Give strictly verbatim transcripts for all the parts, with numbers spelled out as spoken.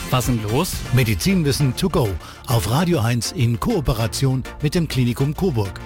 Was ist denn los? Medizinwissen to go auf Radio eins in Kooperation mit dem Klinikum Coburg.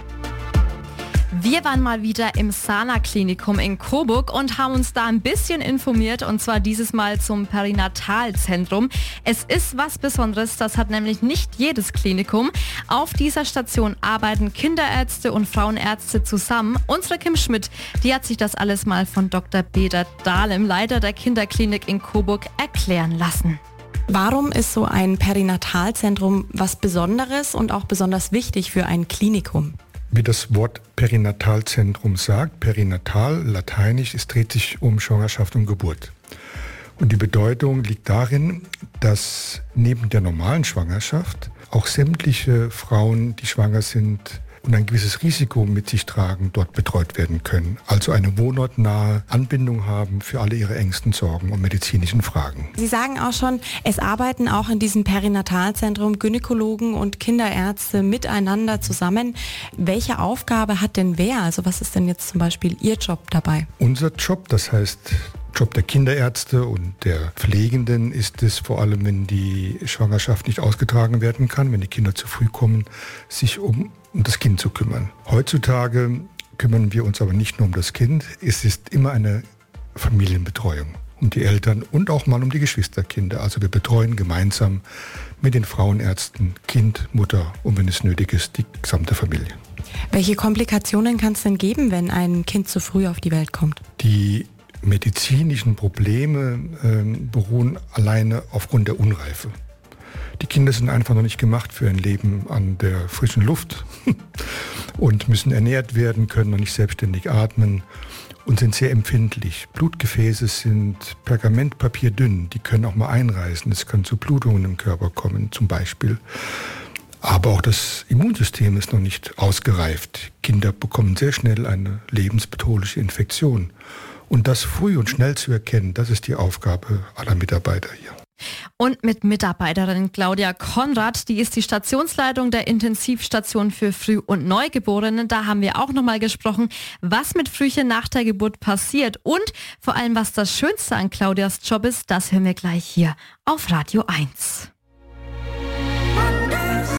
Wir waren mal wieder im Sana-Klinikum in Coburg und haben uns da ein bisschen informiert, und zwar dieses Mal zum Perinatalzentrum. Es ist was Besonderes, das hat nämlich nicht jedes Klinikum. Auf dieser Station arbeiten Kinderärzte und Frauenärzte zusammen. Unsere Kim Schmidt, die hat sich das alles mal von Doktor Peter Dahlem, Leiter der Kinderklinik in Coburg, erklären lassen. Warum ist so ein Perinatalzentrum was Besonderes und auch besonders wichtig für ein Klinikum? Wie das Wort Perinatalzentrum sagt, perinatal, lateinisch, es dreht sich um Schwangerschaft und Geburt. Und die Bedeutung liegt darin, dass neben der normalen Schwangerschaft auch sämtliche Frauen, die schwanger sind und ein gewisses Risiko mit sich tragen, dort betreut werden können. Also eine wohnortnahe Anbindung haben für alle ihre engsten Sorgen und medizinischen Fragen. Sie sagen auch schon, es arbeiten auch in diesem Perinatalzentrum Gynäkologen und Kinderärzte miteinander zusammen. Welche Aufgabe hat denn wer? Also was ist denn jetzt zum Beispiel Ihr Job dabei? Unser Job, das heißt Job der Kinderärzte und der Pflegenden, ist es vor allem, wenn die Schwangerschaft nicht ausgetragen werden kann, wenn die Kinder zu früh kommen, sich um um das Kind zu kümmern. Heutzutage kümmern wir uns aber nicht nur um das Kind, es ist immer eine Familienbetreuung, um die Eltern und auch mal um die Geschwisterkinder. Also wir betreuen gemeinsam mit den Frauenärzten Kind, Mutter und wenn es nötig ist, die gesamte Familie. Welche Komplikationen kann es denn geben, wenn ein Kind zu früh auf die Welt kommt? Die medizinischen Probleme äh, beruhen alleine aufgrund der Unreife. Die Kinder sind einfach noch nicht gemacht für ein Leben an der frischen Luft und müssen ernährt werden, können noch nicht selbstständig atmen und sind sehr empfindlich. Blutgefäße sind pergamentpapierdünn, die können auch mal einreißen. Es kann zu Blutungen im Körper kommen zum Beispiel. Aber auch das Immunsystem ist noch nicht ausgereift. Kinder bekommen sehr schnell eine lebensbedrohliche Infektion. Und das früh und schnell zu erkennen, das ist die Aufgabe aller Mitarbeiter hier. Und mit Mitarbeiterin Claudia Konrad, die ist die Stationsleitung der Intensivstation für Früh- und Neugeborene. Da haben wir auch nochmal gesprochen, was mit Frühchen nach der Geburt passiert und vor allem, was das Schönste an Claudias Job ist, das hören wir gleich hier auf Radio eins.